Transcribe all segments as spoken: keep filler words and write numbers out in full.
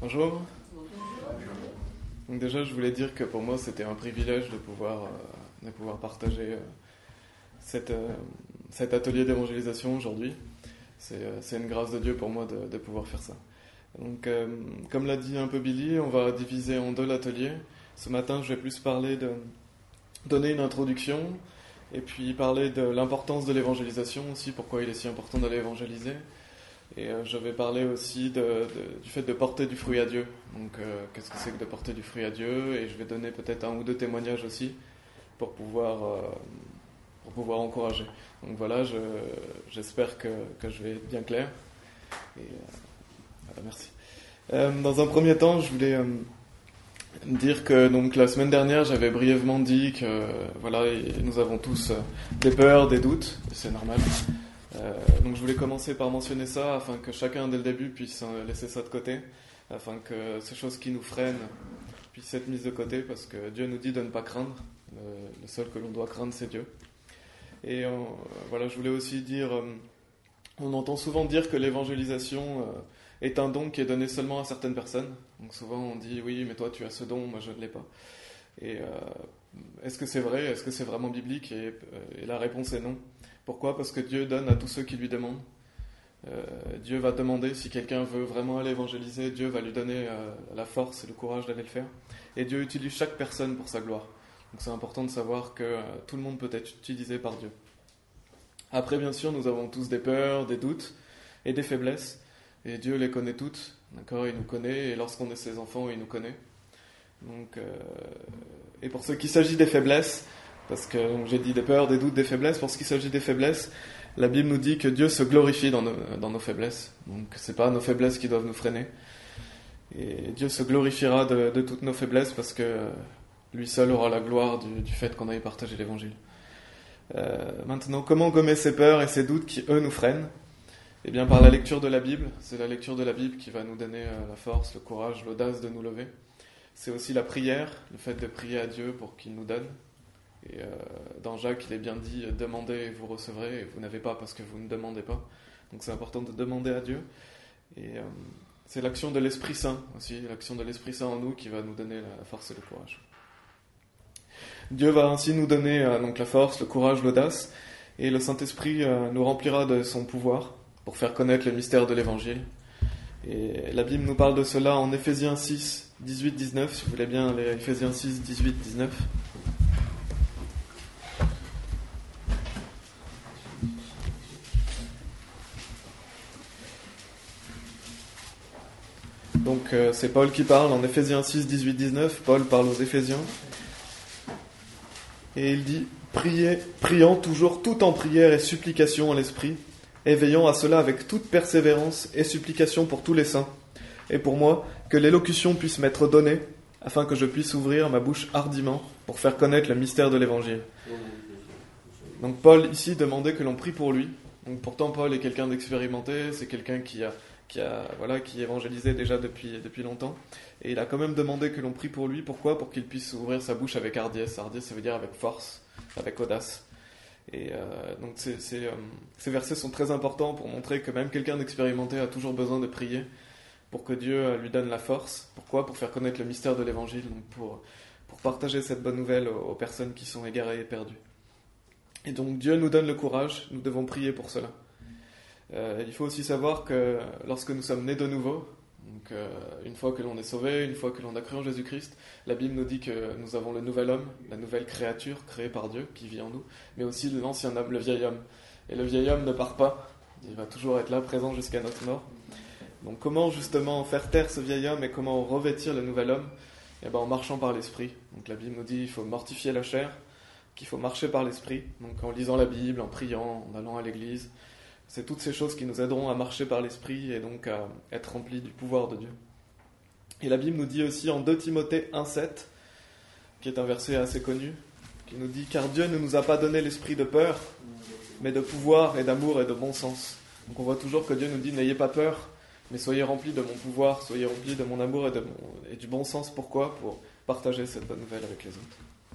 Bonjour. Donc déjà, je voulais dire que pour moi, c'était un privilège de pouvoir, euh, de pouvoir partager euh, cette, euh, cet atelier d'évangélisation aujourd'hui. C'est, euh, c'est une grâce de Dieu pour moi de, de pouvoir faire ça. Donc, euh, comme l'a dit un peu Billy, on va diviser en deux l'atelier. Ce matin, je vais plus parler de donner une introduction et puis parler de l'importance de l'évangélisation aussi, pourquoi il est si important d'aller évangéliser. Et euh, je vais parler aussi de, de, du fait de porter du fruit à Dieu. Donc, euh, qu'est-ce que c'est que de porter du fruit à Dieu? Et je vais donner peut-être un ou deux témoignages aussi pour pouvoir, euh, pour pouvoir encourager. Donc voilà, je, j'espère que, que je vais être bien clair. Et, euh, voilà, merci. Euh, dans un premier temps, je voulais euh, dire que donc la semaine dernière, j'avais brièvement dit que euh, voilà, et nous avons tous euh, des peurs, des doutes, et c'est normal. Euh, donc je voulais commencer par mentionner ça afin que chacun dès le début puisse euh, laisser ça de côté, afin que ces choses qui nous freinent puissent être mises de côté, parce que Dieu nous dit de ne pas craindre. Le, le seul que l'on doit craindre, c'est Dieu. Et euh, voilà, je voulais aussi dire, euh, on entend souvent dire que l'évangélisation euh, est un don qui est donné seulement à certaines personnes. Donc souvent on dit oui, mais toi tu as ce don, moi je ne l'ai pas. Et euh, est-ce que c'est vrai? Est-ce que c'est vraiment biblique? et, et la réponse est non. Pourquoi? Parce que Dieu donne à tous ceux qui lui demandent. Euh, Dieu va demander si quelqu'un veut vraiment aller évangéliser, Dieu va lui donner euh, la force et le courage d'aller le faire. Et Dieu utilise chaque personne pour sa gloire. Donc c'est important de savoir que euh, tout le monde peut être utilisé par Dieu. Après, bien sûr, nous avons tous des peurs, des doutes et des faiblesses. Et Dieu les connaît toutes. D'accord? Il nous connaît, et lorsqu'on est ses enfants, il nous connaît. Donc, euh, et pour ce qui s'agit des faiblesses, parce que donc, j'ai dit des peurs, des doutes, des faiblesses, pour ce qui s'agit des faiblesses, la Bible nous dit que Dieu se glorifie dans nos, dans nos faiblesses. Donc c'est pas nos faiblesses qui doivent nous freiner. Et Dieu se glorifiera de, de toutes nos faiblesses parce que lui seul aura la gloire du, du fait qu'on aille partager l'évangile. Euh, maintenant, comment gommer ces peurs et ces doutes qui, eux, nous freinent? Eh bien, par la lecture de la Bible. C'est la lecture de la Bible qui va nous donner euh, la force, le courage, l'audace de nous lever. C'est aussi la prière, le fait de prier à Dieu pour qu'il nous donne. Et euh, dans Jacques, il est bien dit « Demandez et vous recevrez, et vous n'avez pas parce que vous ne demandez pas ». Donc c'est important de demander à Dieu. Et euh, c'est l'action de l'Esprit Saint aussi, l'action de l'Esprit Saint en nous qui va nous donner la force et le courage. Dieu va ainsi nous donner euh, donc la force, le courage, l'audace, et le Saint-Esprit euh, nous remplira de son pouvoir pour faire connaître le mystère de l'Évangile. Et la Bible nous parle de cela en Éphésiens six, dix-huit, dix-neuf, si vous voulez bien aller à Éphésiens six, dix-huit, dix-neuf. Donc euh, c'est Paul qui parle en Éphésiens six, dix-huit, dix-neuf. Paul parle aux Éphésiens. Et il dit « Priez, priant toujours tout en prière et supplication en l'esprit, et veillant à cela avec toute persévérance et supplication pour tous les saints, et pour moi, que l'élocution puisse m'être donnée, afin que je puisse ouvrir ma bouche hardiment pour faire connaître le mystère de l'Évangile. » Donc Paul ici demandait que l'on prie pour lui. Donc pourtant Paul est quelqu'un d'expérimenté, c'est quelqu'un qui a qui a voilà qui évangélisait déjà depuis depuis longtemps, et il a quand même demandé que l'on prie pour lui. Pourquoi? Pour qu'il puisse ouvrir sa bouche avec hardiesse. Hardiesse, ça veut dire avec force, avec audace. Et euh, donc c'est, c'est, euh, ces versets sont très importants pour montrer que même quelqu'un d'expérimenté a toujours besoin de prier pour que Dieu lui donne la force. Pourquoi? Pour faire connaître le mystère de l'Évangile, donc pour pour partager cette bonne nouvelle aux, aux personnes qui sont égarées et perdues. Et donc Dieu nous donne le courage. Nous devons prier pour cela. Euh, il faut aussi savoir que lorsque nous sommes nés de nouveau, donc euh, une fois que l'on est sauvé, une fois que l'on a cru en Jésus-Christ, la Bible nous dit que nous avons le nouvel homme, la nouvelle créature créée par Dieu qui vit en nous, mais aussi l'ancien homme, le vieil homme. Et le vieil homme ne part pas, il va toujours être là, présent jusqu'à notre mort. Donc comment justement faire taire ce vieil homme et comment revêtir le nouvel homme? Eh ben, en marchant par l'esprit. Donc la Bible nous dit qu'il faut mortifier la chair, qu'il faut marcher par l'esprit, donc en lisant la Bible, en priant, en allant à l'église. C'est toutes ces choses qui nous aideront à marcher par l'esprit et donc à être remplis du pouvoir de Dieu. Et la Bible nous dit aussi en deux Timothée un sept, qui est un verset assez connu, qui nous dit « Car Dieu ne nous a pas donné l'esprit de peur, mais de pouvoir et d'amour et de bon sens. » Donc on voit toujours que Dieu nous dit « N'ayez pas peur, mais soyez remplis de mon pouvoir, soyez remplis de mon amour et, de mon, et du bon sens. » Pourquoi? Pour partager cette bonne nouvelle avec les autres.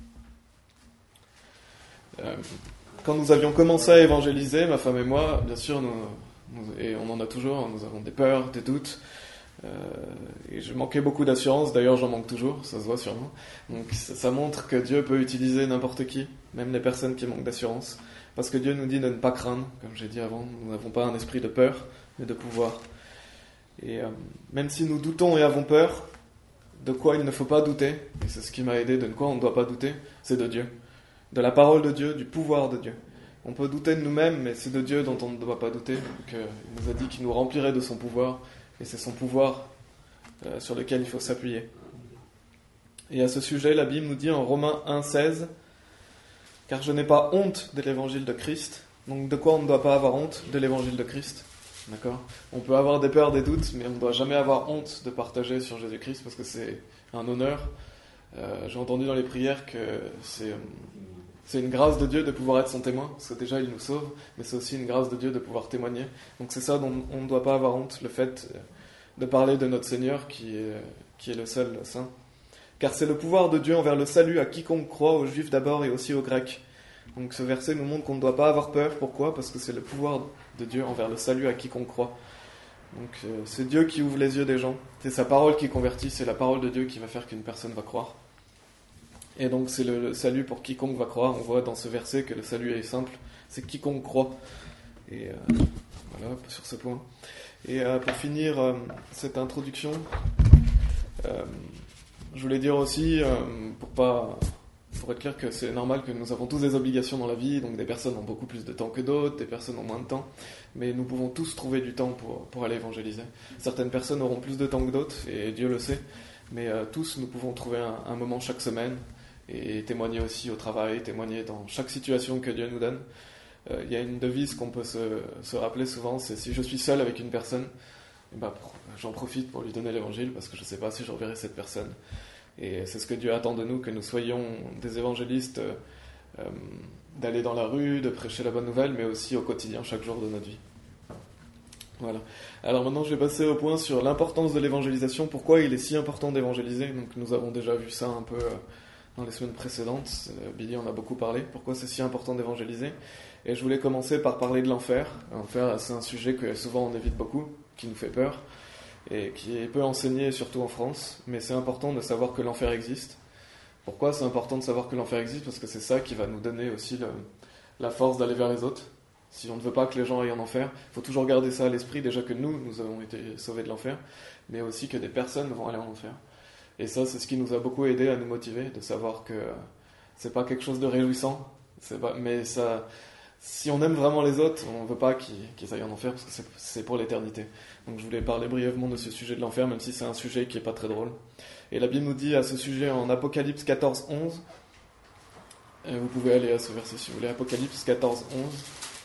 Euh, Quand nous avions commencé à évangéliser, ma femme et moi, bien sûr, nous, nous, et on en a toujours, nous avons des peurs, des doutes, euh, Et je manquais beaucoup d'assurance, d'ailleurs j'en manque toujours, ça se voit sûrement. Donc ça, ça montre que Dieu peut utiliser n'importe qui, même les personnes qui manquent d'assurance. Parce que Dieu nous dit de ne pas craindre, comme j'ai dit avant, nous n'avons pas un esprit de peur, mais de pouvoir. Et euh, même si nous doutons et avons peur, de quoi il ne faut pas douter, et c'est ce qui m'a aidé, de quoi on ne doit pas douter, c'est de Dieu. De la parole de Dieu, du pouvoir de Dieu. On peut douter de nous-mêmes, mais c'est de Dieu dont on ne doit pas douter. Donc, euh, il nous a dit qu'il nous remplirait de son pouvoir, et c'est son pouvoir euh, sur lequel il faut s'appuyer. Et à ce sujet, la Bible nous dit en Romains un seize, « Car je n'ai pas honte de l'évangile de Christ. » Donc de quoi on ne doit pas avoir honte? De l'évangile de Christ. D'accord? On peut avoir des peurs, des doutes, mais on ne doit jamais avoir honte de partager sur Jésus-Christ, parce que c'est un honneur. Euh, j'ai entendu dans les prières que c'est, c'est une grâce de Dieu de pouvoir être son témoin, parce que déjà il nous sauve, mais c'est aussi une grâce de Dieu de pouvoir témoigner. Donc c'est ça dont on ne doit pas avoir honte, le fait de parler de notre Seigneur qui est, qui est le seul saint. Car c'est le pouvoir de Dieu envers le salut à quiconque croit, aux Juifs d'abord et aussi aux Grecs. Donc ce verset nous montre qu'on ne doit pas avoir peur. Pourquoi? Parce que c'est le pouvoir de Dieu envers le salut à quiconque croit. Donc euh, c'est Dieu qui ouvre les yeux des gens. C'est sa parole qui convertit, c'est la parole de Dieu qui va faire qu'une personne va croire. Et donc c'est le, le salut pour quiconque va croire. On voit dans ce verset que le salut est simple, c'est quiconque croit. Et euh, voilà, sur ce point. Et euh, pour finir euh, cette introduction, euh, je voulais dire aussi, euh, pour pas, pour être clair que c'est normal que nous avons tous des obligations dans la vie, donc des personnes ont beaucoup plus de temps que d'autres, des personnes ont moins de temps, mais nous pouvons tous trouver du temps pour, pour aller évangéliser. Certaines personnes auront plus de temps que d'autres, et Dieu le sait, mais euh, tous nous pouvons trouver un, un moment chaque semaine, et témoigner aussi au travail, témoigner dans chaque situation que Dieu nous donne. Euh, il y a une devise qu'on peut se, se rappeler souvent, c'est si je suis seul avec une personne, eh ben, j'en profite pour lui donner l'évangile, parce que je ne sais pas si je reverrai cette personne. Et c'est ce que Dieu attend de nous, que nous soyons des évangélistes, euh, d'aller dans la rue, de prêcher la bonne nouvelle, mais aussi au quotidien, chaque jour de notre vie. Voilà. Alors maintenant, je vais passer au point sur l'importance de l'évangélisation. Pourquoi il est si important d'évangéliser? Donc nous avons déjà vu ça un peu dans les semaines précédentes. Billy en a beaucoup parlé. Pourquoi c'est si important d'évangéliser? Et je voulais commencer par parler de l'enfer. L'enfer, c'est un sujet que souvent on évite beaucoup, qui nous fait peur, et qui est peu enseigné, surtout en France, mais c'est important de savoir que l'enfer existe. Pourquoi c'est important de savoir que l'enfer existe? Parce que c'est ça qui va nous donner aussi le, la force d'aller vers les autres. Si on ne veut pas que les gens aillent en enfer, il faut toujours garder ça à l'esprit, déjà que nous, nous avons été sauvés de l'enfer, mais aussi que des personnes vont aller en enfer. Et ça, c'est ce qui nous a beaucoup aidé à nous motiver, de savoir que c'est pas quelque chose de réjouissant, c'est pas, mais ça... Si on aime vraiment les autres, on ne veut pas qu'ils, qu'ils aillent en enfer parce que c'est, c'est pour l'éternité. Donc je voulais parler brièvement de ce sujet de l'enfer, même si c'est un sujet qui n'est pas très drôle. Et la Bible nous dit à ce sujet en Apocalypse quatorze onze, et vous pouvez aller à ce verset si vous voulez, Apocalypse quatorze onze.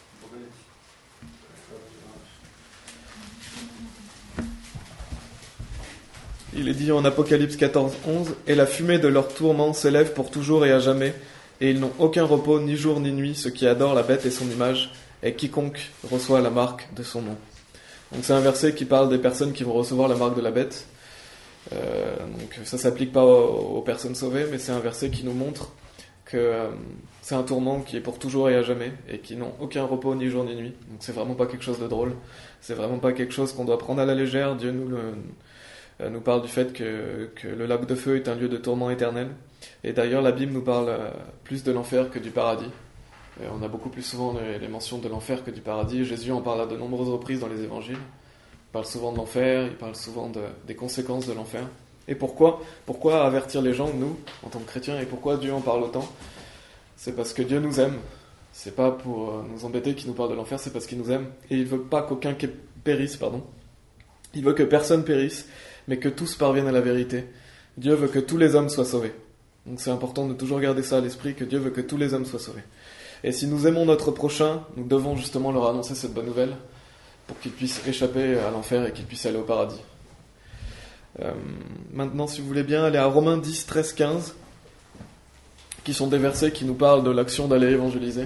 Il est dit en Apocalypse quatorze onze, « Et la fumée de leur tourment s'élève pour toujours et à jamais, et ils n'ont aucun repos, ni jour ni nuit, ceux qui adorent la bête et son image, et quiconque reçoit la marque de son nom. » Donc c'est un verset qui parle des personnes qui vont recevoir la marque de la bête. Euh, donc ça ne s'applique pas aux, aux personnes sauvées, mais c'est un verset qui nous montre que euh, c'est un tourment qui est pour toujours et à jamais, et qui n'ont aucun repos, ni jour ni nuit. Donc c'est vraiment pas quelque chose de drôle, c'est vraiment pas quelque chose qu'on doit prendre à la légère. Dieu nous, le, euh, nous parle du fait que, que le lac de feu est un lieu de tourment éternel. Et d'ailleurs, la Bible nous parle euh, plus de l'enfer que du paradis. Et on a beaucoup plus souvent les, les mentions de l'enfer que du paradis. Jésus en parle à de nombreuses reprises dans les évangiles. Il parle souvent de l'enfer, il parle souvent de, des conséquences de l'enfer. Et pourquoi Pourquoi avertir les gens, nous, en tant que chrétiens, et pourquoi Dieu en parle autant? C'est parce que Dieu nous aime. C'est pas pour euh, nous embêter qu'il nous parle de l'enfer, c'est parce qu'il nous aime. Et il veut pas qu'aucun périsse, pardon. Il veut que personne périsse, mais que tous parviennent à la vérité. Dieu veut que tous les hommes soient sauvés. Donc c'est important de toujours garder ça à l'esprit, que Dieu veut que tous les hommes soient sauvés. Et si nous aimons notre prochain, nous devons justement leur annoncer cette bonne nouvelle pour qu'ils puissent échapper à l'enfer et qu'ils puissent aller au paradis. Euh, maintenant, si vous voulez bien, aller à Romains dix, treize, quinze, qui sont des versets qui nous parlent de l'action d'aller évangéliser.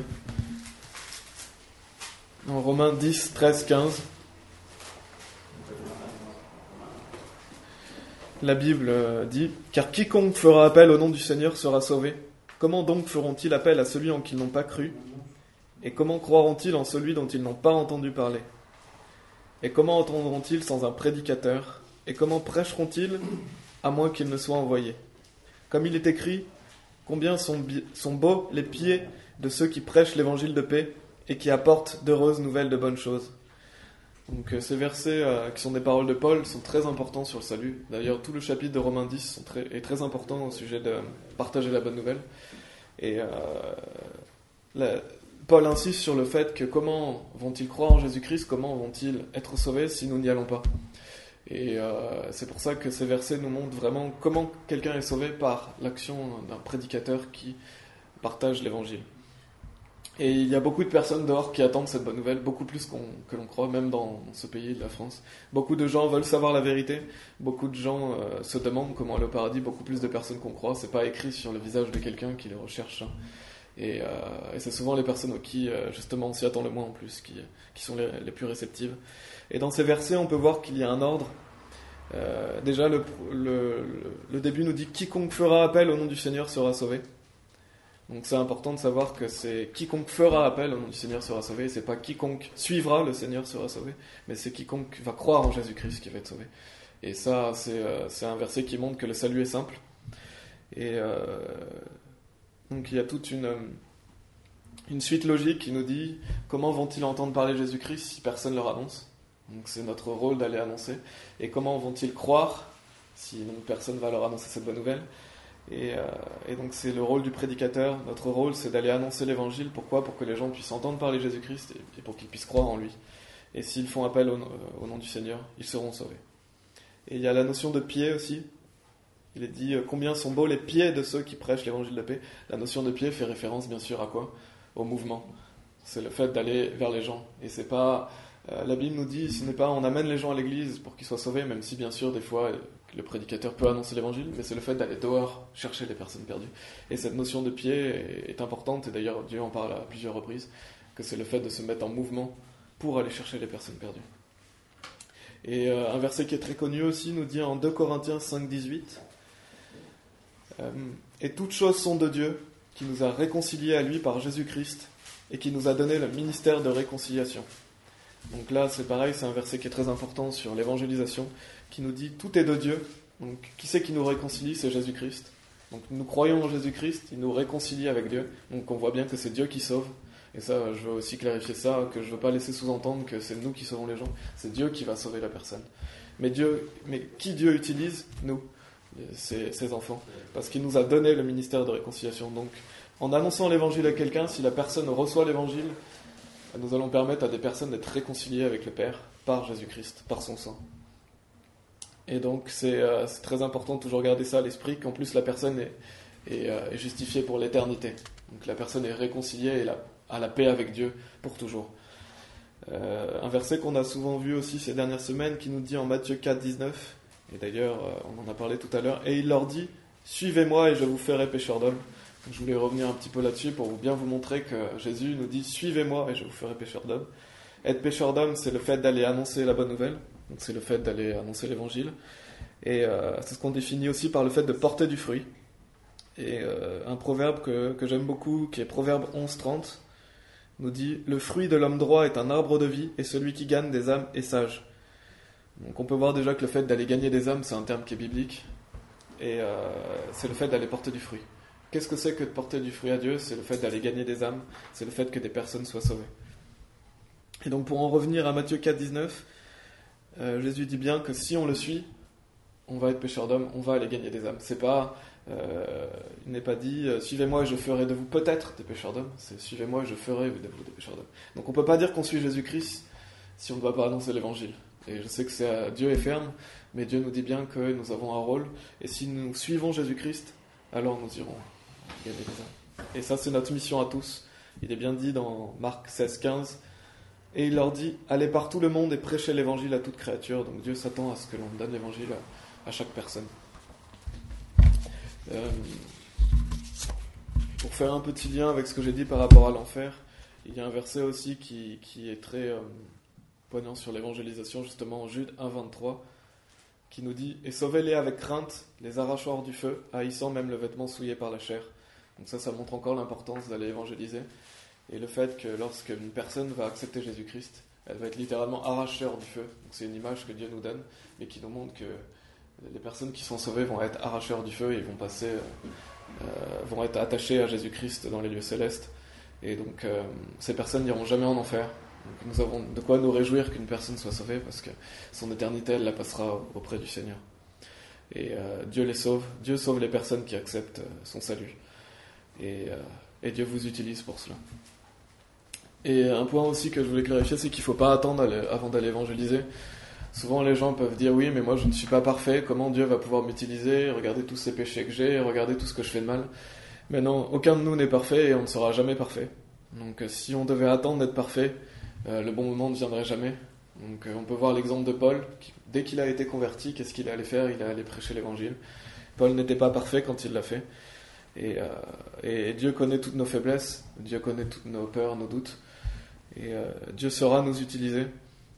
En Romains dix, treize, quinze, la Bible dit « Car quiconque fera appel au nom du Seigneur sera sauvé. Comment donc feront-ils appel à celui en qui ils n'ont pas cru? Et comment croiront-ils en celui dont ils n'ont pas entendu parler? Et comment entendront-ils sans un prédicateur? Et comment prêcheront-ils à moins qu'ils ne soient envoyés ? Comme il est écrit, combien sont, bi- sont beaux les pieds de ceux qui prêchent l'évangile de paix et qui apportent d'heureuses nouvelles de bonnes choses. » Donc euh, ces versets euh, qui sont des paroles de Paul sont très importants sur le salut. D'ailleurs, tout le chapitre de Romains dix sont très, est très important au sujet de partager la bonne nouvelle. Et euh, la, Paul insiste sur le fait que comment vont-ils croire en Jésus-Christ, comment vont-ils être sauvés si nous n'y allons pas ? Et euh, c'est pour ça que ces versets nous montrent vraiment comment quelqu'un est sauvé par l'action d'un prédicateur qui partage l'évangile. Et il y a beaucoup de personnes dehors qui attendent cette bonne nouvelle, beaucoup plus qu'on, que l'on croit, même dans ce pays de la France. Beaucoup de gens veulent savoir la vérité, beaucoup de gens euh, se demandent comment aller au paradis, beaucoup plus de personnes qu'on croit. C'est pas écrit sur le visage de quelqu'un qui les recherche. Hein. Et, euh, et c'est souvent les personnes aux qui, euh, justement, on s'y attend le moins en plus, qui, qui sont les, les plus réceptives. Et dans ces versets, on peut voir qu'il y a un ordre. Euh, déjà, le, le, le début nous dit « Quiconque fera appel au nom du Seigneur sera sauvé ». Donc c'est important de savoir que c'est quiconque fera appel au nom du Seigneur sera sauvé, c'est pas quiconque suivra le Seigneur sera sauvé, mais c'est quiconque va croire en Jésus-Christ qui va être sauvé. Et ça, c'est, euh, c'est un verset qui montre que le salut est simple. Et euh, donc il y a toute une, une suite logique qui nous dit comment vont-ils entendre parler de Jésus-Christ si personne ne leur annonce. Donc c'est notre rôle d'aller annoncer. Et comment vont-ils croire si donc, personne ne va leur annoncer cette bonne nouvelle. Et, euh, et donc c'est le rôle du prédicateur. Notre rôle, c'est d'aller annoncer l'évangile. Pourquoi ? Pour que les gens puissent entendre parler de Jésus-Christ et, et pour qu'ils puissent croire en lui. Et s'ils font appel au, au nom du Seigneur, ils seront sauvés. Et il y a la notion de pied aussi. Il est dit « Combien sont beaux les pieds de ceux qui prêchent l'évangile de paix ?» La notion de pied fait référence bien sûr à quoi ? Au mouvement. C'est le fait d'aller vers les gens. Et c'est pas... Euh, la Bible nous dit, ce n'est pas on amène les gens à l'église pour qu'ils soient sauvés, même si bien sûr des fois le prédicateur peut annoncer l'évangile, mais c'est le fait d'aller dehors chercher les personnes perdues. Et cette notion de pied est, est importante, et d'ailleurs Dieu en parle à plusieurs reprises, que c'est le fait de se mettre en mouvement pour aller chercher les personnes perdues. Et euh, un verset qui est très connu aussi nous dit en deux Corinthiens cinq dix-huit, euh, « Et toutes choses sont de Dieu, qui nous a réconciliés à lui par Jésus-Christ, et qui nous a donné le ministère de réconciliation. » Donc là, c'est pareil, c'est un verset qui est très important sur l'évangélisation, qui nous dit « Tout est de Dieu ». Donc, qui c'est qui nous réconcilie ? C'est Jésus-Christ. Donc, nous croyons en Jésus-Christ, il nous réconcilie avec Dieu. Donc, on voit bien que c'est Dieu qui sauve. Et ça, je veux aussi clarifier ça, que je ne veux pas laisser sous-entendre que c'est nous qui sauvons les gens. C'est Dieu qui va sauver la personne. Mais, Dieu, mais qui Dieu utilise ? Nous, ses, ses enfants. Parce qu'il nous a donné le ministère de réconciliation. Donc, en annonçant l'évangile à quelqu'un, si la personne reçoit l'évangile, nous allons permettre à des personnes d'être réconciliées avec le Père par Jésus-Christ, par son sang. Et donc c'est, euh, c'est très important de toujours garder ça à l'esprit, qu'en plus la personne est, est, euh, est justifiée pour l'éternité. Donc la personne est réconciliée et la, a la paix avec Dieu pour toujours. Euh, un verset qu'on a souvent vu aussi ces dernières semaines qui nous dit en Matthieu quatre dix-neuf, et d'ailleurs euh, on en a parlé tout à l'heure, et il leur dit « Suivez-moi et je vous ferai pécheurs d'hommes ». Je voulais revenir un petit peu là-dessus pour vous bien vous montrer que Jésus nous dit « Suivez-moi et je vous ferai pécheur d'hommes ». Être pécheur d'hommes, c'est le fait d'aller annoncer la bonne nouvelle, donc c'est le fait d'aller annoncer l'évangile. Et euh, c'est ce qu'on définit aussi par le fait de porter du fruit. Et euh, un proverbe que, que j'aime beaucoup, qui est Proverbe onze trente, nous dit « Le fruit de l'homme droit est un arbre de vie, et celui qui gagne des âmes est sage ». Donc on peut voir déjà que le fait d'aller gagner des âmes, c'est un terme qui est biblique, et euh, c'est le fait d'aller porter du fruit. Qu'est-ce que c'est que de porter du fruit à Dieu ? C'est le fait d'aller gagner des âmes, c'est le fait que des personnes soient sauvées. Et donc pour en revenir à Matthieu quatre dix-neuf, euh, Jésus dit bien que si on le suit, on va être pécheur d'hommes, on va aller gagner des âmes. C'est pas, euh, il n'est pas dit euh, suivez-moi et je ferai de vous peut-être des pécheurs d'hommes, c'est suivez-moi et je ferai de vous des pécheurs d'hommes. Donc on peut pas dire qu'on suit Jésus-Christ si on ne va pas annoncer l'évangile. Et je sais que c'est à Dieu est ferme, mais Dieu nous dit bien que nous avons un rôle, et si nous suivons Jésus-Christ, alors nous irons gagner des âmes. Et ça, c'est notre mission à tous. Il est bien dit dans Marc seize quinze, et il leur dit « Allez par tout le monde et prêchez l'évangile à toute créature ». Donc Dieu s'attend à ce que l'on donne l'évangile à, à chaque personne. Euh, pour faire un petit lien avec ce que j'ai dit par rapport à l'enfer, il y a un verset aussi qui, qui est très euh, poignant sur l'évangélisation, justement en Jude un vingt-trois, qui nous dit « Et sauvez-les avec crainte, les arrachant hors du feu, haïssant même le vêtement souillé par la chair ». Donc ça, ça montre encore l'importance d'aller évangéliser. Et le fait que lorsqu'une personne va accepter Jésus-Christ, elle va être littéralement arracheur du feu. Donc c'est une image que Dieu nous donne, mais qui nous montre que les personnes qui sont sauvées vont être arracheurs du feu et vont passer, euh, vont être attachées à Jésus-Christ dans les lieux célestes. Et donc euh, ces personnes n'iront jamais en enfer. Donc nous avons de quoi nous réjouir qu'une personne soit sauvée, parce que son éternité, elle la passera auprès du Seigneur. Et euh, Dieu les sauve. Dieu sauve les personnes qui acceptent euh, son salut. Et, euh, et Dieu vous utilise pour cela. Et un point aussi que je voulais clarifier, c'est qu'il ne faut pas attendre avant d'aller évangéliser. Souvent les gens peuvent dire oui, mais moi je ne suis pas parfait, comment Dieu va pouvoir m'utiliser? Regardez tous ces péchés que j'ai, regardez tout ce que je fais de mal. Mais non, aucun de nous n'est parfait et on ne sera jamais parfait. Donc si on devait attendre d'être parfait, euh, le bon moment ne viendrait jamais. Donc euh, on peut voir l'exemple de Paul, qui, dès qu'il a été converti, qu'est-ce qu'il est allé faire? Il est allé prêcher l'évangile. Paul n'était pas parfait quand il l'a fait. Et, euh, et Dieu connaît toutes nos faiblesses, Dieu connaît toutes nos peurs, nos doutes. Et euh, Dieu saura nous utiliser.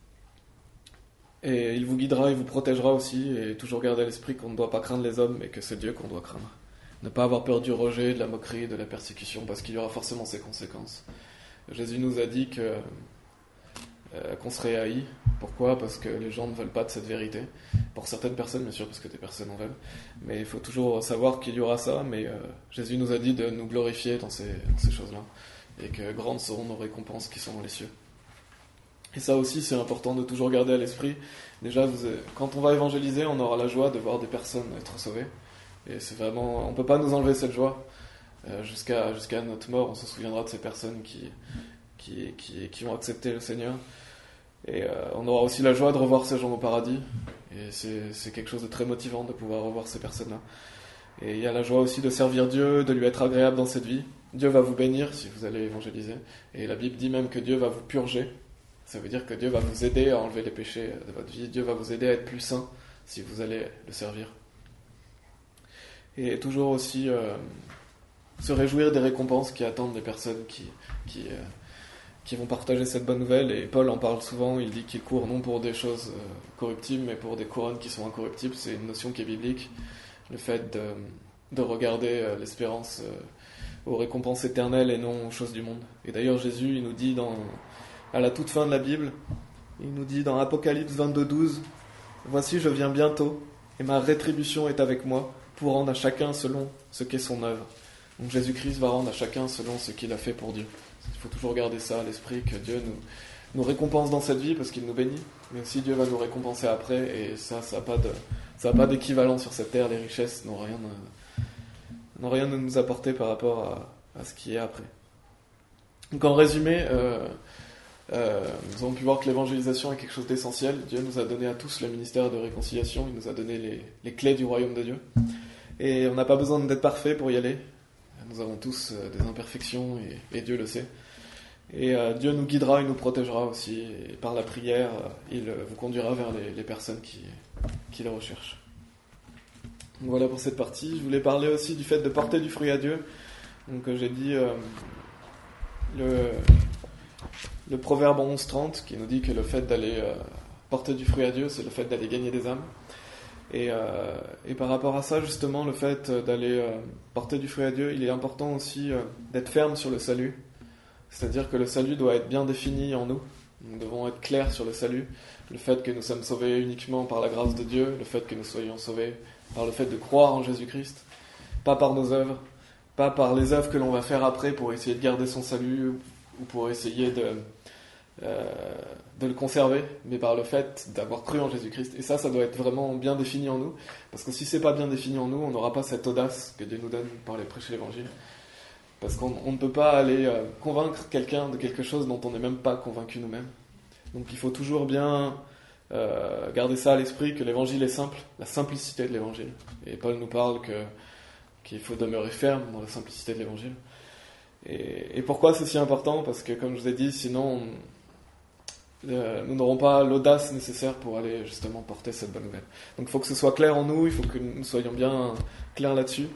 Et il vous guidera, il vous protégera aussi, et toujours garder à l'esprit qu'on ne doit pas craindre les hommes, mais que c'est Dieu qu'on doit craindre. Ne pas avoir peur du rejet, de la moquerie, de la persécution, parce qu'il y aura forcément ses conséquences. Jésus nous a dit que, euh, qu'on serait haïs. Pourquoi? Parce que les gens ne veulent pas de cette vérité. Pour certaines personnes, bien sûr, parce que des personnes en veulent. Mais il faut toujours savoir qu'il y aura ça, mais euh, Jésus nous a dit de nous glorifier dans ces, dans ces choses-là, et que grandes seront nos récompenses qui sont dans les cieux. Et ça aussi, c'est important de toujours garder à l'esprit. Déjà, vous, quand on va évangéliser, on aura la joie de voir des personnes être sauvées. Et c'est vraiment, on ne peut pas nous enlever cette joie. Euh, jusqu'à, jusqu'à notre mort, on se souviendra de ces personnes qui, qui, qui, qui ont accepté le Seigneur. Et euh, on aura aussi la joie de revoir ces gens au paradis. Et c'est, c'est quelque chose de très motivant de pouvoir revoir ces personnes-là. Et il y a la joie aussi de servir Dieu, de lui être agréable dans cette vie. Dieu va vous bénir si vous allez évangéliser. Et la Bible dit même que Dieu va vous purger. Ça veut dire que Dieu va vous aider à enlever les péchés de votre vie. Dieu va vous aider à être plus saint si vous allez le servir. Et toujours aussi euh, se réjouir des récompenses qui attendent les personnes qui, qui, euh, qui vont partager cette bonne nouvelle. Et Paul en parle souvent, il dit qu'il court non pour des choses euh, corruptibles, mais pour des couronnes qui sont incorruptibles. C'est une notion qui est biblique. Le fait de, de regarder euh, l'espérance euh, aux récompenses éternelles et non aux choses du monde. Et d'ailleurs Jésus, il nous dit dans... à la toute fin de la Bible, il nous dit dans Apocalypse vingt-deux douze, « Voici, je viens bientôt, et ma rétribution est avec moi, pour rendre à chacun selon ce qu'est son œuvre. » Donc Jésus-Christ va rendre à chacun selon ce qu'il a fait pour Dieu. Il faut toujours garder ça à l'esprit, que Dieu nous, nous récompense dans cette vie parce qu'il nous bénit, mais aussi Dieu va nous récompenser après, et ça, ça n'a pas de, ça n'a pas d'équivalent sur cette terre. Les richesses n'ont rien, n'ont rien à nous apporter par rapport à, à ce qui est après. Donc en résumé, euh, Euh, nous avons pu voir que l'évangélisation est quelque chose d'essentiel. Dieu nous a donné à tous le ministère de réconciliation, il nous a donné les, les clés du royaume de Dieu. Et on n'a pas besoin d'être parfait pour y aller. Nous avons tous euh, des imperfections et, et Dieu le sait. Et euh, Dieu nous guidera, il nous protégera aussi. Et par la prière, euh, il euh, vous conduira vers les, les personnes qui, qui le recherchent. Donc voilà pour cette partie. Je voulais parler aussi du fait de porter du fruit à Dieu. Donc euh, j'ai dit euh, le... Le proverbe onze trente qui nous dit que le fait d'aller euh, porter du fruit à Dieu, c'est le fait d'aller gagner des âmes. Et, euh, et par rapport à ça, justement, le fait d'aller euh, porter du fruit à Dieu, il est important aussi euh, d'être ferme sur le salut. C'est-à-dire que le salut doit être bien défini en nous. Nous devons être clairs sur le salut. Le fait que nous sommes sauvés uniquement par la grâce de Dieu, le fait que nous soyons sauvés par le fait de croire en Jésus-Christ, pas par nos œuvres, pas par les œuvres que l'on va faire après pour essayer de garder son salut ou pour essayer de... Euh, de le conserver, mais par le fait d'avoir cru en Jésus-Christ. Et ça, ça doit être vraiment bien défini en nous, parce que si c'est pas bien défini en nous, on n'aura pas cette audace que Dieu nous donne par aller prêcher l'évangile, parce qu'on on ne peut pas aller euh, convaincre quelqu'un de quelque chose dont on n'est même pas convaincu nous-mêmes. Donc il faut toujours bien euh, garder ça à l'esprit, que l'évangile est simple, la simplicité de l'évangile. Et Paul nous parle que, qu'il faut demeurer ferme dans la simplicité de l'évangile. Et, et pourquoi c'est si important? Parce que, comme je vous ai dit, sinon... On, Euh, nous n'aurons pas l'audace nécessaire pour aller justement porter cette bonne nouvelle. Donc il faut que ce soit clair en nous, il faut que nous soyons bien clairs là-dessus.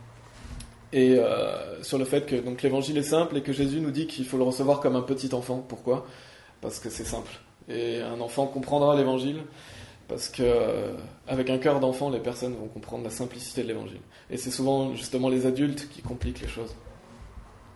Et euh, sur le fait que donc, l'évangile est simple et que Jésus nous dit qu'il faut le recevoir comme un petit enfant. Pourquoi? Parce que c'est simple. Et un enfant comprendra l'évangile parce que euh, avec un cœur d'enfant, les personnes vont comprendre la simplicité de l'évangile. Et c'est souvent justement les adultes qui compliquent les choses.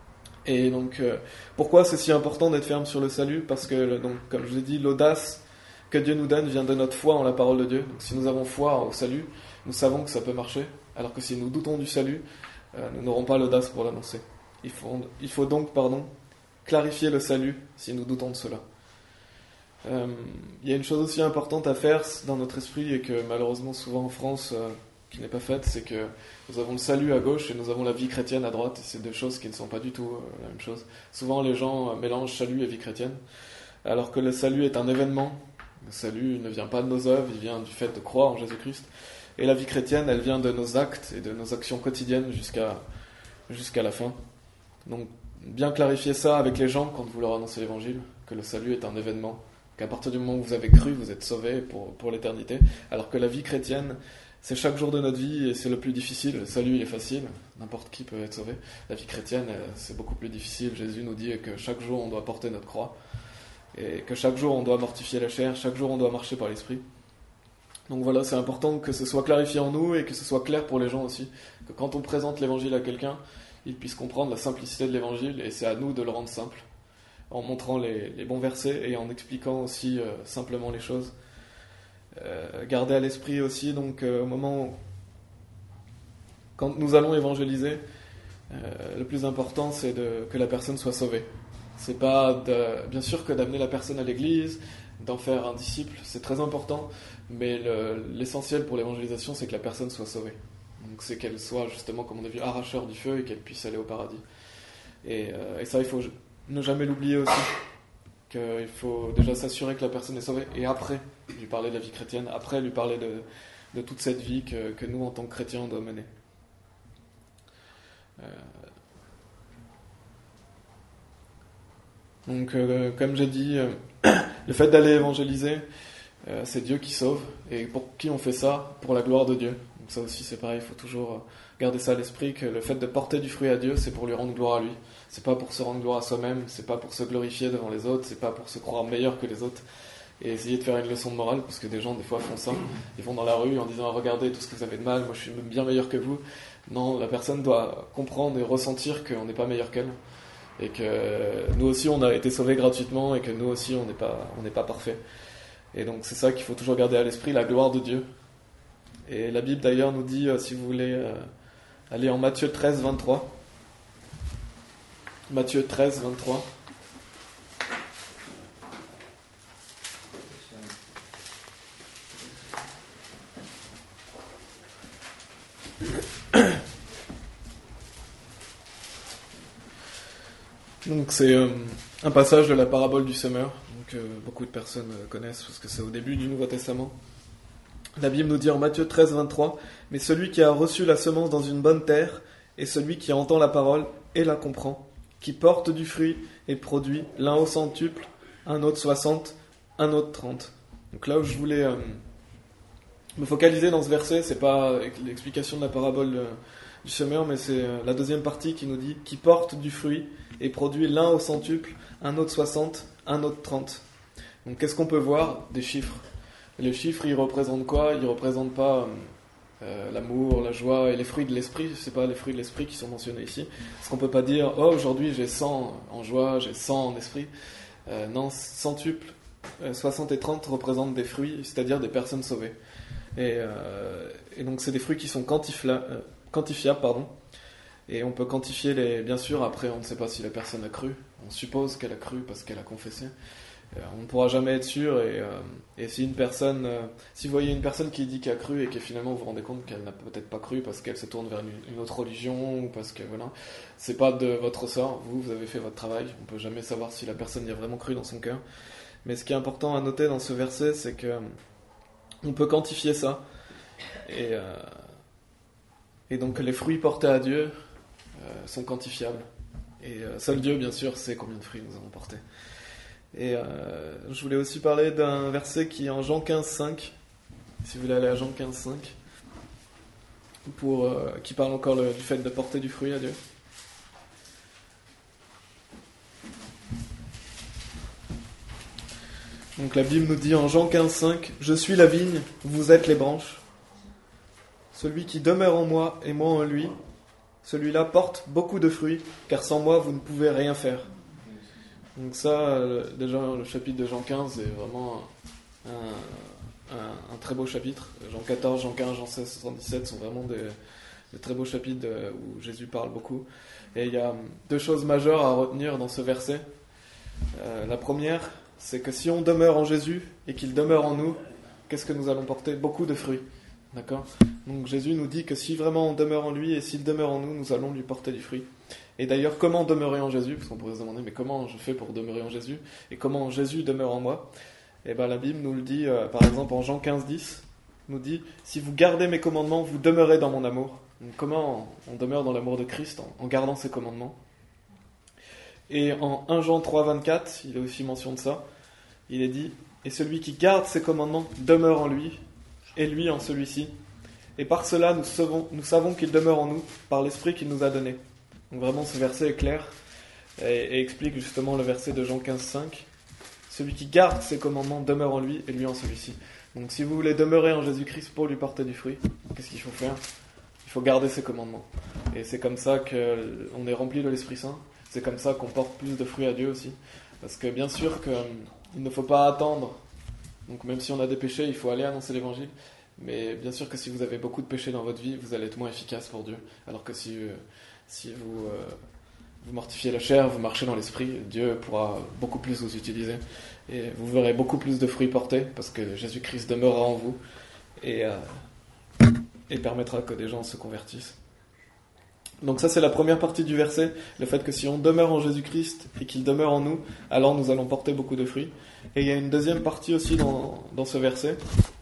Et donc, euh, pourquoi c'est si important d'être ferme sur le salut? Parce que, donc, comme je l'ai dit, l'audace que Dieu nous donne vient de notre foi en la parole de Dieu. Donc, si nous avons foi au salut, nous savons que ça peut marcher, alors que si nous doutons du salut, euh, nous n'aurons pas l'audace pour l'annoncer. Il faut, il faut donc, pardon, clarifier le salut si nous doutons de cela. Euh, il y a une chose aussi importante à faire dans notre esprit et que malheureusement souvent en France euh, qui n'est pas faite, c'est que nous avons le salut à gauche et nous avons la vie chrétienne à droite, et c'est deux choses qui ne sont pas du tout euh, la même chose. Souvent les gens euh, mélangent salut et vie chrétienne, alors que le salut est un événement. Le salut ne vient pas de nos œuvres, il vient du fait de croire en Jésus-Christ, et la vie chrétienne, elle vient de nos actes et de nos actions quotidiennes jusqu'à, jusqu'à la fin. Donc bien clarifier ça avec les gens quand vous leur annoncez l'évangile, que le salut est un événement, qu'à partir du moment où vous avez cru, vous êtes sauvés pour, pour l'éternité, alors que la vie chrétienne, c'est chaque jour de notre vie et c'est le plus difficile. Le salut, il est facile, n'importe qui peut être sauvé. La vie chrétienne, c'est beaucoup plus difficile. Jésus nous dit que chaque jour, on doit porter notre croix et que chaque jour, on doit mortifier la chair, chaque jour, on doit marcher par l'esprit. Donc voilà, c'est important que ce soit clarifié en nous et que ce soit clair pour les gens aussi, que quand on présente l'évangile à quelqu'un, il puisse comprendre la simplicité de l'évangile, et c'est à nous de le rendre simple, en montrant les, les bons versets et en expliquant aussi euh, simplement les choses. Euh, garder à l'esprit aussi, donc euh, au moment où, quand nous allons évangéliser, euh, le plus important c'est de, que la personne soit sauvée. C'est pas de, bien sûr que d'amener la personne à l'église, d'en faire un disciple, c'est très important, mais le, l'essentiel pour l'évangélisation c'est que la personne soit sauvée. Donc c'est qu'elle soit justement, comme on a vu, arracheur du feu et qu'elle puisse aller au paradis. Et, euh, et ça, il faut ne jamais l'oublier aussi, qu'il faut déjà s'assurer que la personne est sauvée, et après lui parler de la vie chrétienne, après lui parler de, de toute cette vie que, que nous, en tant que chrétiens, on doit mener. Euh... Donc, euh, comme j'ai dit, euh, le fait d'aller évangéliser, euh, c'est Dieu qui sauve, et pour qui on fait ça? Pour la gloire de Dieu. Donc ça aussi, c'est pareil, il faut toujours garder ça à l'esprit, que le fait de porter du fruit à Dieu, c'est pour lui rendre gloire à lui. C'est pas pour se rendre gloire à soi-même, c'est pas pour se glorifier devant les autres, c'est pas pour se croire meilleur que les autres et essayer de faire une leçon de morale, parce que des gens des fois font ça, ils vont dans la rue en disant « Regardez tout ce que vous avez de mal, moi je suis bien meilleur que vous ». Non, la personne doit comprendre et ressentir qu'on n'est pas meilleur qu'elle, et que nous aussi on a été sauvés gratuitement, et que nous aussi on n'est pas, on n'est pas parfait. Et donc c'est ça qu'il faut toujours garder à l'esprit, la gloire de Dieu. Et la Bible d'ailleurs nous dit, euh, si vous voulez euh, aller en Matthieu treize, vingt-trois, Matthieu treize, vingt-trois. Donc c'est euh, un passage de la parabole du semeur, donc euh, beaucoup de personnes euh, connaissent parce que c'est au début du Nouveau Testament. La Bible nous dit en Matthieu treize, vingt-trois, « Mais celui qui a reçu la semence dans une bonne terre est celui qui entend la parole et la comprend, qui porte du fruit et produit l'un au centuple, un autre soixante, un autre trente. » Donc là où je voulais euh, me focaliser dans ce verset, c'est pas l'explication de la parabole euh, du semeur, mais c'est euh, la deuxième partie qui nous dit « qui porte du fruit et produit l'un au centuple, un autre soixante, un autre trente. » Donc qu'est-ce qu'on peut voir? Des chiffres. Les chiffres, ils représentent quoi? Ils représentent pas euh, l'amour, la joie et les fruits de l'esprit. C'est pas les fruits de l'esprit qui sont mentionnés ici. Parce qu'on peut pas dire, oh, aujourd'hui j'ai cent en joie, j'ai cent en esprit. Euh, non, centuple, euh, soixante et trente représentent des fruits, c'est-à-dire des personnes sauvées. Et, euh, et donc c'est des fruits qui sont quantifla- euh, quantifiables, pardon. Et on peut quantifier les, bien sûr, après on ne sait pas si la personne a cru. On suppose qu'elle a cru parce qu'elle a confessé. On ne pourra jamais être sûr, et, euh, et si une personne, euh, si vous voyez une personne qui dit qu'elle a cru et que finalement vous vous rendez compte qu'elle n'a peut-être pas cru parce qu'elle se tourne vers une, une autre religion ou parce que voilà, c'est pas de votre sort, vous, vous avez fait votre travail, on peut jamais savoir si la personne y a vraiment cru dans son cœur. Mais ce qui est important à noter dans ce verset, c'est que on peut quantifier ça, et, euh, et donc les fruits portés à Dieu euh, sont quantifiables, et euh, seul Dieu bien sûr sait combien de fruits nous avons portés. Et euh, je voulais aussi parler d'un verset qui est en Jean quinze, cinq, si vous voulez aller à Jean quinze, cinq, pour, euh, qui parle encore le, du fait de porter du fruit à Dieu. Donc la Bible nous dit en Jean quinze, cinq, « Je suis la vigne, vous êtes les branches. Celui qui demeure en moi et moi en lui, celui-là porte beaucoup de fruits, car sans moi, vous ne pouvez rien faire. Donc ça, déjà, le chapitre de Jean quinze est vraiment un, un, un très beau chapitre. Jean quatorze, Jean quinze, Jean seize, soixante-dix-sept sont vraiment des, des très beaux chapitres où Jésus parle beaucoup. Et il y a deux choses majeures à retenir dans ce verset. Euh, la première, c'est que si on demeure en Jésus et qu'il demeure en nous, qu'est-ce que nous allons porter? Beaucoup de fruits. D'accord? Donc Jésus nous dit que si vraiment on demeure en lui et s'il demeure en nous, nous allons lui porter du fruit. Et d'ailleurs, comment demeurer en Jésus? Parce qu'on pourrait se demander, mais comment je fais pour demeurer en Jésus? Et comment Jésus demeure en moi? Et bien la Bible nous le dit, euh, par exemple en Jean quinze, dix, nous dit, si vous gardez mes commandements, vous demeurez dans mon amour. Donc comment on demeure dans l'amour de Christ? En, en gardant ses commandements. Et en un Jean trois, vingt-quatre, il est aussi mention de ça, il est dit, et celui qui garde ses commandements demeure en lui, et lui en celui-ci. Et par cela, nous savons, nous savons qu'il demeure en nous, par l'Esprit qu'il nous a donné. Donc vraiment, ce verset est clair, et, et explique justement le verset de Jean quinze, cinq. Celui qui garde ses commandements demeure en lui, et lui en celui-ci. Donc si vous voulez demeurer en Jésus-Christ pour lui porter du fruit, qu'est-ce qu'il faut faire? Il faut garder ses commandements. Et c'est comme ça qu'on est rempli de l'Esprit Saint. C'est comme ça qu'on porte plus de fruits à Dieu aussi. Parce que bien sûr qu'il ne faut pas attendre. Donc même si on a des péchés, il faut aller annoncer l'évangile. Mais bien sûr que si vous avez beaucoup de péchés dans votre vie, vous allez être moins efficace pour Dieu. Alors que si, euh, si vous, euh, vous mortifiez la chair, vous marchez dans l'esprit, Dieu pourra beaucoup plus vous utiliser. Et vous verrez beaucoup plus de fruits portés, parce que Jésus-Christ demeurera en vous et, euh, et permettra que des gens se convertissent. Donc ça c'est la première partie du verset, le fait que si on demeure en Jésus-Christ et qu'il demeure en nous, alors nous allons porter beaucoup de fruits. Et il y a une deuxième partie aussi dans, dans ce verset,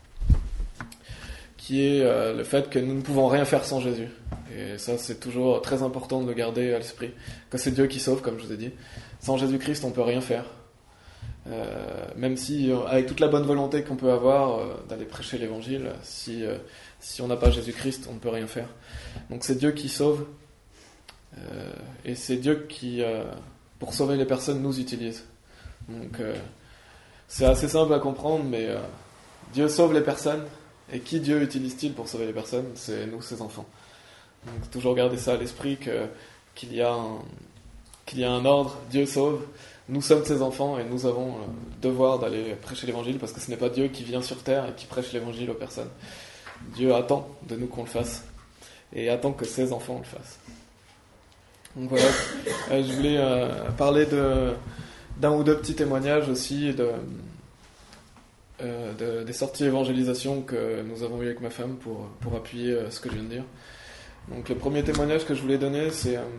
qui est euh, le fait que nous ne pouvons rien faire sans Jésus. Et ça c'est toujours très important de le garder à l'esprit, que c'est Dieu qui sauve, comme je vous ai dit. Sans Jésus-Christ on ne peut rien faire. Euh, même si, avec toute la bonne volonté qu'on peut avoir euh, d'aller prêcher l'évangile, si, euh, si on n'a pas Jésus-Christ, on ne peut rien faire. Donc c'est Dieu qui sauve. Euh, et c'est Dieu qui, euh, pour sauver les personnes, nous utilise. Donc euh, c'est assez simple à comprendre, mais euh, Dieu sauve les personnes, et qui Dieu utilise-t-il pour sauver les personnes? C'est nous, ses enfants. Donc toujours garder ça à l'esprit, que, qu'il y a un, qu'il y a un ordre, Dieu sauve, nous sommes ses enfants, et nous avons le devoir d'aller prêcher l'évangile, parce que ce n'est pas Dieu qui vient sur terre et qui prêche l'évangile aux personnes. Dieu attend de nous qu'on le fasse, et attend que ses enfants le fassent. Donc voilà, euh, je voulais euh, parler de, d'un ou deux petits témoignages aussi de, euh, de, des sorties évangélisation que nous avons eues avec ma femme pour, pour appuyer euh, ce que je viens de dire. Donc le premier témoignage que je voulais donner, c'est euh,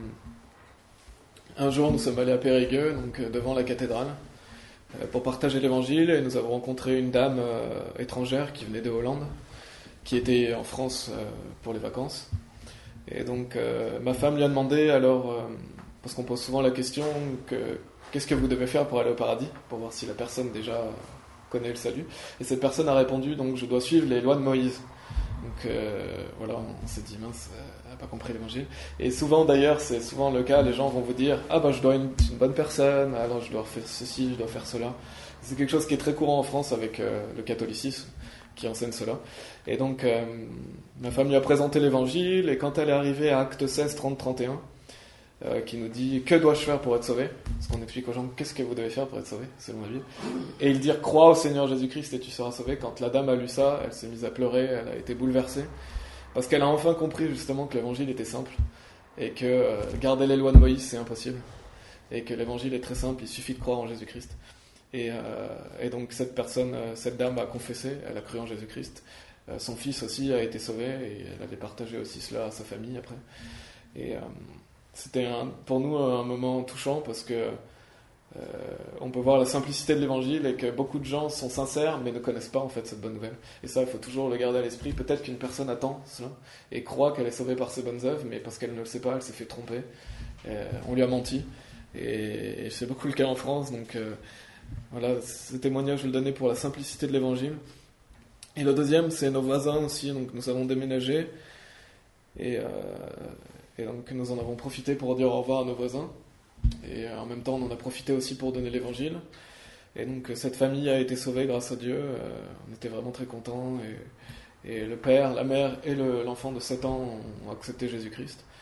un jour nous sommes allés à Périgueux, donc euh, devant la cathédrale, euh, pour partager l'évangile, et nous avons rencontré une dame euh, étrangère qui venait de Hollande, qui était en France euh, pour les vacances. Et donc euh, ma femme lui a demandé alors, euh, parce qu'on pose souvent la question, que, qu'est-ce que vous devez faire pour aller au paradis, pour voir si la personne déjà connaît le salut. Et cette personne a répondu, donc je dois suivre les lois de Moïse. Donc euh, voilà, on s'est dit, mince, elle n'a pas compris l'évangile. Et souvent d'ailleurs, c'est souvent le cas, les gens vont vous dire, ah bah je dois être une bonne personne, alors je dois faire ceci, je dois faire cela. C'est quelque chose qui est très courant en France avec euh, le catholicisme, qui enseigne cela. Et donc, euh, ma femme lui a présenté l'évangile, et quand elle est arrivée à Actes seize, trente, trente et un, euh, qui nous dit « Que dois-je faire pour être sauvé ?» Parce qu'on explique aux gens « Qu'est-ce que vous devez faire pour être sauvé ?» selon la Bible. Et ils dirent « Crois au Seigneur Jésus-Christ et tu seras sauvé. » Quand la dame a lu ça, elle s'est mise à pleurer, elle a été bouleversée, parce qu'elle a enfin compris justement que l'évangile était simple, et que euh, garder les lois de Moïse, c'est impossible, et que l'évangile est très simple, il suffit de croire en Jésus-Christ. Et, euh, et donc cette personne, cette dame a confessé, elle a cru en Jésus-Christ. Euh, son fils aussi a été sauvé, et elle avait partagé aussi cela à sa famille après. Et euh, c'était un, pour nous un moment touchant, parce que euh, on peut voir la simplicité de l'évangile, et que beaucoup de gens sont sincères mais ne connaissent pas en fait cette bonne nouvelle. Et ça, il faut toujours le garder à l'esprit. Peut-être qu'une personne attend cela et croit qu'elle est sauvée par ses bonnes œuvres, mais parce qu'elle ne le sait pas, elle s'est fait tromper. Euh, on lui a menti, et, et c'est beaucoup le cas en France. Donc euh, voilà, ce témoignage, je le donnais pour la simplicité de l'évangile. Et le deuxième, c'est nos voisins aussi. Donc nous avons déménagé, et, euh, et donc nous en avons profité pour dire au revoir à nos voisins. Et en même temps, on en a profité aussi pour donner l'évangile. Et donc cette famille a été sauvée grâce à Dieu. Euh, on était vraiment très contents. Et, et le père, la mère et le, l'enfant de sept ans ont accepté Jésus-Christ.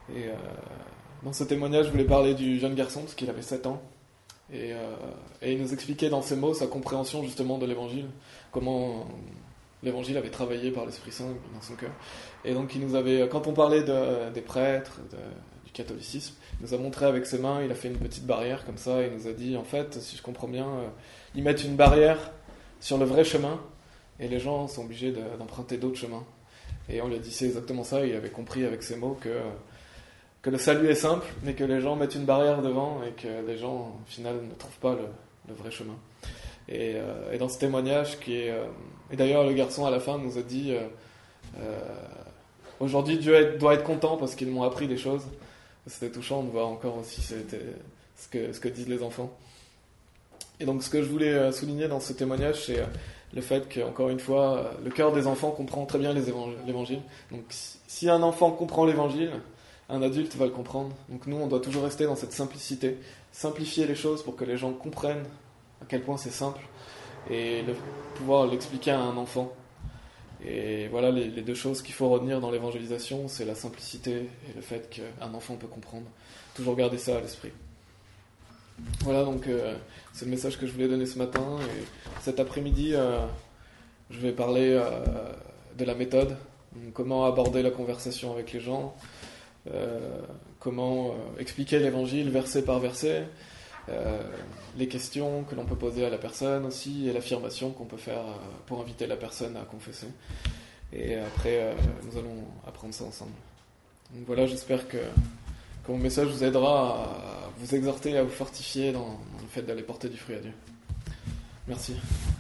Et euh, dans ce témoignage, je voulais parler du jeune garçon, parce qu'il avait sept ans. Et, euh, et il nous expliquait dans ces mots sa compréhension justement de l'évangile, comment l'évangile avait travaillé par l'Esprit Saint dans son cœur. Et donc il nous avait, quand on parlait de, des prêtres, de, du catholicisme, il nous a montré avec ses mains, il a fait une petite barrière comme ça, et il nous a dit, en fait, si je comprends bien, euh, ils mettent une barrière sur le vrai chemin, et les gens sont obligés de, d'emprunter d'autres chemins. Et on lui a dit, c'est exactement ça, et il avait compris avec ces mots que... que le salut est simple, mais que les gens mettent une barrière devant et que les gens, au final, ne trouvent pas le, le vrai chemin. Et, euh, et dans ce témoignage, qui est, euh, et d'ailleurs le garçon à la fin nous a dit euh, euh, aujourd'hui Dieu est, doit être content parce qu'ils m'ont appris des choses. C'était touchant de voir encore aussi c'était ce que, ce que disent les enfants. Et donc ce que je voulais souligner dans ce témoignage, c'est le fait qu'encore une fois, le cœur des enfants comprend très bien les évang- l'évangile. Donc si, si un enfant comprend l'évangile, un adulte va le comprendre. Donc nous, on doit toujours rester dans cette simplicité, simplifier les choses pour que les gens comprennent à quel point c'est simple et le, pouvoir l'expliquer à un enfant. Et voilà les, les deux choses qu'il faut retenir dans l'évangélisation, c'est la simplicité et le fait qu'un enfant peut comprendre. Toujours garder ça à l'esprit. Voilà, donc euh, c'est le message que je voulais donner ce matin. Et cet après-midi, euh, je vais parler euh, de la méthode, donc comment aborder la conversation avec les gens. Euh, comment euh, expliquer l'évangile verset par verset, euh, les questions que l'on peut poser à la personne aussi, et l'affirmation qu'on peut faire euh, pour inviter la personne à confesser. Et après, euh, nous allons apprendre ça ensemble. Donc voilà, j'espère que, que mon message vous aidera à vous exhorter, à vous fortifier dans, dans le fait d'aller porter du fruit à Dieu. Merci.